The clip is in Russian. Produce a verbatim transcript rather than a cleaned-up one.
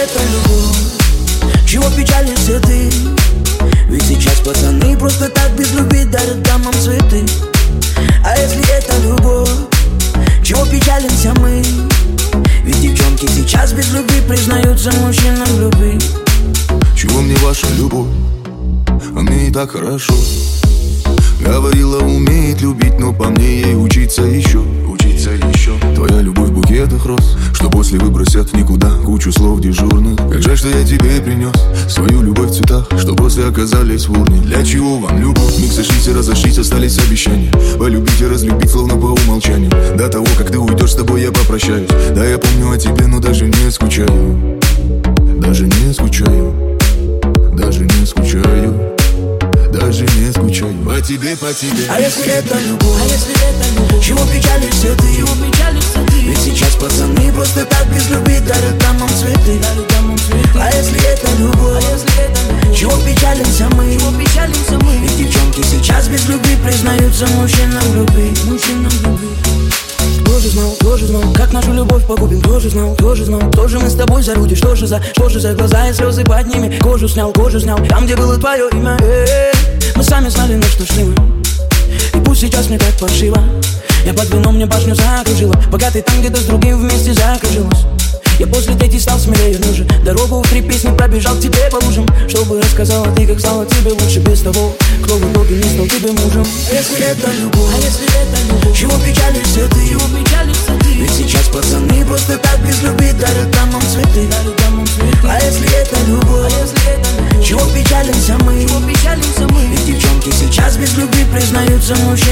это любовь, чего печалишься ты? Ведь сейчас пацаны просто так без любви дарят дамам цветы. А если это любовь, чего печалимся мы? Ведь девчонки сейчас без любви признаются мужчинам в любви. Чего мне ваша любовь? А мне и так хорошо. Говорила, умеет любить, но по мне ей учиться еще. Учиться еще. Твоя любовь в букетах роз, что после выбросят в никуда кучу слов дежурных. Как жаль, что я тебе принес свою любовь в цветах, что после оказались в урне. Для чего вам любовь? Миг сошлись и разошлись, остались обещания. Полюбить и разлюбить, словно по умолчанию. До того, как ты уйдешь, с тобой я попрощаюсь. Да, я помню о тебе, но даже не скучаю. Даже не скучаю. Даже не скучаю. Даже не скучаю по тебе, по тебе. А если это любовь, а если это любовь, чего печалишься ты? Чего печалишься ты? Ведь сейчас пацаны просто так без любви дарят дамам цветы. А если это любовь, а если это любовь, чего печалимся мы? Чего печалимся мы? Ведь девчонки сейчас без любви признаются мужчинам в любви. Мужчинам в любви. Кто же знал, кто же знал, как нашу любовь погубим? Кто же знал, кто же знал, кто же мы с тобой за люди? Что же за, что же за глаза и слезы под ними? Кожу снял, кожу снял, там, где было твое имя. Э-э-э. Мы сами знали, на что шли мы. И пусть сейчас мне так паршиво, я под вином мне башню закружила, пока ты там где-то с другим вместе закружилась. Я после третьей стал смелее ниже, дорогу в три песни пробежал к тебе по лужам, чтобы рассказала ты, как стало тебе лучше без того, кто в итоге не стал тебе мужем. А если это любовь, а если это любовь, чего печалишься ты? Чего печалишься ты? Ведь сейчас пацаны просто так без любви дарят дамам цветы. А если это любовь, а если это любовь, чего печалимся мы? Чего печалимся мы? Ведь девчонки сейчас без любви признаются мужчинам.